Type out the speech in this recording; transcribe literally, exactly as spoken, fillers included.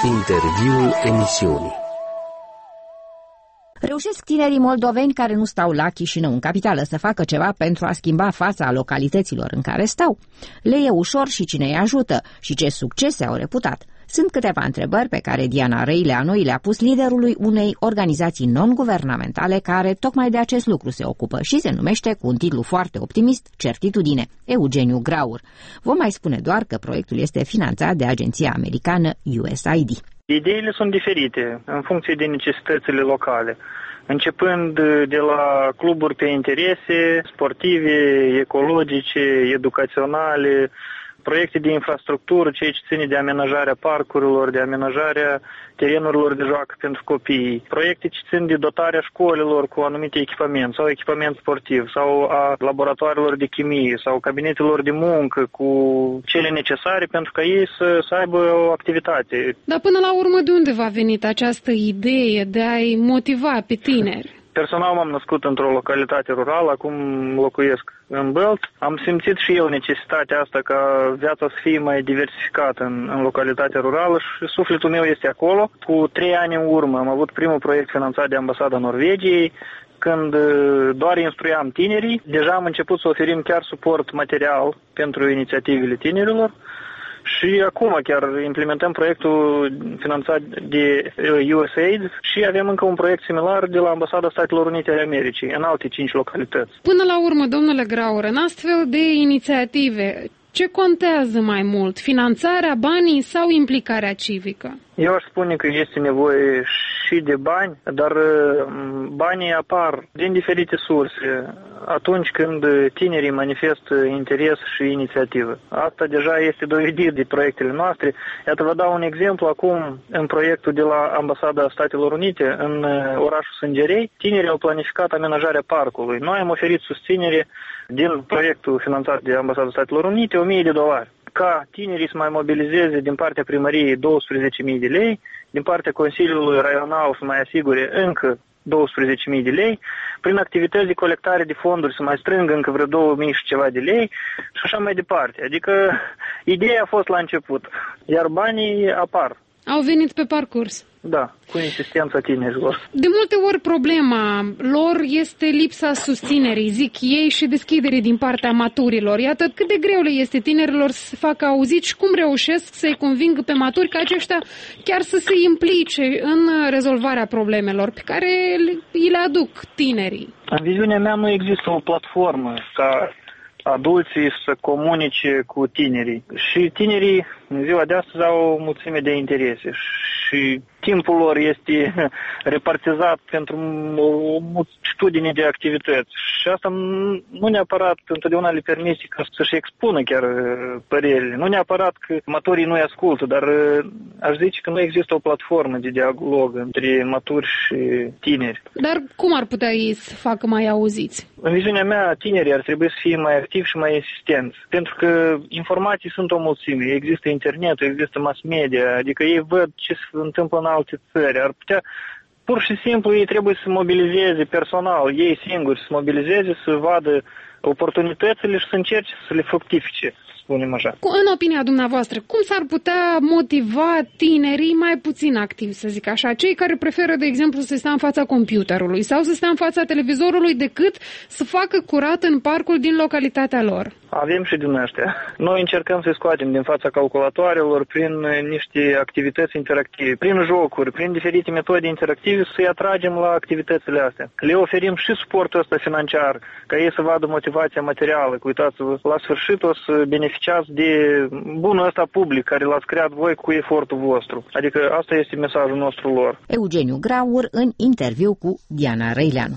Interviul emisiunii. Reușesc tinerii moldoveni care nu stau la Chișinău, în capitală, să facă ceva pentru a schimba fața localităților în care stau? Le e ușor și cine îi ajută? Și ce succese au reputat? Sunt câteva întrebări pe care Diana Răileanu le-a pus liderului unei organizații non-guvernamentale care tocmai de acest lucru se ocupă și se numește, cu un titlu foarte optimist, Certitudine, Eugeniu Graur. Vom mai spune doar că proiectul este finanțat de agenția americană U S A I D. Ideile sunt diferite în funcție de necesitățile locale, începând de la cluburi pe interese sportive, ecologice, educaționale, proiecte de infrastructură, ceea ce ține de amenajarea parcurilor, de amenajarea terenurilor de joacă pentru copii, proiecte ce țin de dotarea școlilor cu anumite echipament sau echipament sportiv sau a laboratoarelor de chimie sau cabinetelor de muncă cu cele necesare pentru ca ei să, să aibă o activitate. Dar până la urmă de unde v-a venit această idee de a-i motiva pe tineri? Personal m-am născut într-o localitate rurală, acum locuiesc în Bălt. Am simțit și eu necesitatea asta ca viața să fie mai diversificată în, în localitatea rurală și sufletul meu este acolo. Cu trei ani în urmă am avut primul proiect finanțat de Ambasada Norvegiei, când doar instruiam tinerii. Deja am început să oferim chiar suport material pentru inițiativele tinerilor. Și acum chiar implementăm proiectul finanțat de U S A I D și avem încă un proiect similar de la Ambasada Statelor Unite ale Americii, în alte cinci localități. Până la urmă, domnule Graur, în astfel de inițiative, ce contează mai mult, finanțarea, banii sau implicarea civică? Eu aș spune că este nevoie și de bani, dar banii apar din diferite surse atunci când tinerii manifestă interes și inițiativă. Asta deja este dovedit de proiectele noastre. Iată, vă dau un exemplu. Acum, în proiectul de la Ambasada Statelor Unite, în orașul Sângerei, tinerii au planificat amenajarea parcului. Noi am oferit susținere din proiectul finanțat de Ambasada Statelor Unite, o mie de dolari. Ca tinerii să mai mobilizeze din partea primăriei douăsprezece mii de lei, din partea Consiliului Raional să mai asigure încă douăsprezece mii de lei, prin activități de colectare de fonduri să mai strângă încă vreo două mii și ceva de lei și așa mai departe. Adică ideea a fost la început, iar banii apar. Au venit pe parcurs. Da, cu insistența tinerilor. De multe ori problema lor este lipsa susținerii, zic ei, și deschiderii din partea maturilor. Iată cât de greu le este tinerilor să se facă auziți și cum reușesc să-i convingă pe maturi ca aceștia chiar să se implice în rezolvarea problemelor pe care îi le aduc tinerii. În viziunea mea nu există o platformă ca adulții să comunice cu tinerii. Și tinerii în ziua de astăzi au o mulțime de interese și timpul lor este repartizat pentru o multitudine de activități. Și asta nu neapărat întotdeauna le permite ca să-și expună chiar părerile. Nu neapărat că maturii nu-i ascultă, dar aș zice că nu există o platformă de dialog între maturi și tineri. Dar cum ar putea ei să facă mai auziți? În viziunea mea, tinerii ar trebui să fie mai activi și mai insistenți. Pentru că informații sunt o mulțime. Există internetul, există mass media, adică ei văd ce se întâmplă în alte țări. Ar putea, pur și simplu, ei trebuie să mobilizeze personal, ei singuri să mobilizeze, să vadă oportunitățile și să încerce să le fructifice, spunem așa. În opinia dumneavoastră, cum s-ar putea motiva tinerii mai puțin activi, să zic așa, cei care preferă, de exemplu, să stea în fața computerului sau să stea în fața televizorului decât să facă curat în parcul din localitatea lor? Avem și din ăștia. Noi încercăm să scoatem din fața calculatoarelor prin niște activități interactive, prin jocuri, prin diferite metode interactive, să-i atragem la activitățile astea. Le oferim și suportul ăsta financiar, ca ei să vadă motivația materială. Uitați-vă, la sfârșit o să beneficiați de bunul ăsta public care l-ați creat voi cu efortul vostru. Adică asta este mesajul nostru lor. Eugeniu Graur în interviu cu Diana Răileanu.